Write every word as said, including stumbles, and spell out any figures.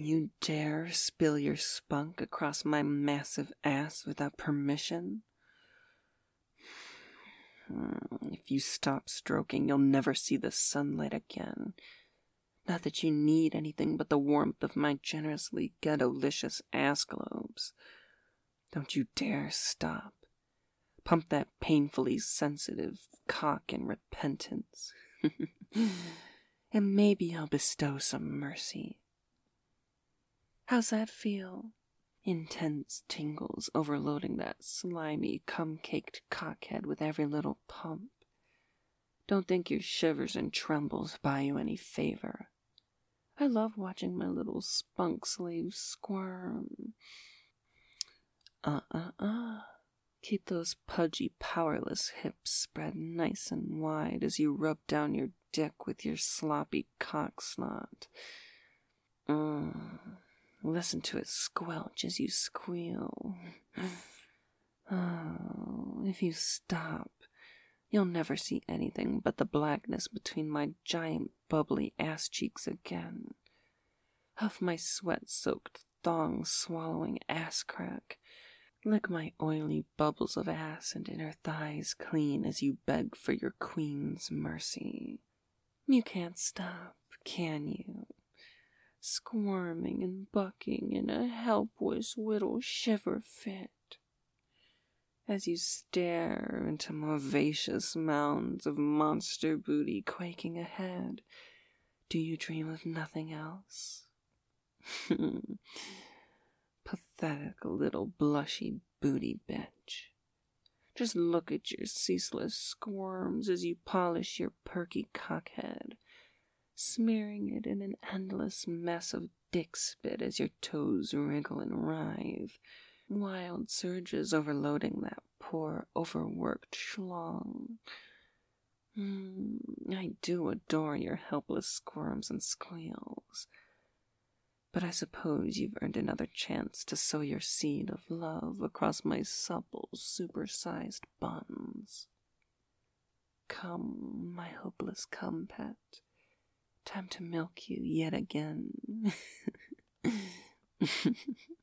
You dare spill your spunk across my massive ass without permission? If you stop stroking, you'll never see the sunlight again. Not that you need anything but the warmth of my generously ghetto-licious ass globes. Don't you dare stop. Pump that painfully sensitive cock in repentance. And maybe I'll bestow some mercy. How's that feel? Intense tingles overloading that slimy, cum-caked cockhead with every little pump. Don't think your shivers and trembles buy you any favor. I love watching my little spunk slave squirm. Uh-uh-uh. Keep those pudgy, powerless hips spread nice and wide as you rub down your dick with your sloppy cock snot. Mm. Listen to it squelch as you squeal. Oh, if you stop, you'll never see anything but the blackness between my giant bubbly ass cheeks again. Huff my sweat-soaked thong-swallowing ass crack. Lick my oily bubbles of ass and inner thighs clean as you beg for your queen's mercy. You can't stop, can you? Squirming and bucking in a helpless little shiver fit. As you stare into movacious mounds of monster booty quaking ahead, do you dream of nothing else? Pathetic little blushy booty bitch. Just look at your ceaseless squirms as you polish your perky cockhead, smearing it in an endless mess of dick spit as your toes wriggle and writhe, wild surges overloading that poor, overworked schlong. Mm, I do adore your helpless squirms and squeals, but I suppose you've earned another chance to sow your seed of love across my supple, supersized buns. Come, my hopeless cum pet. Time to milk you yet again.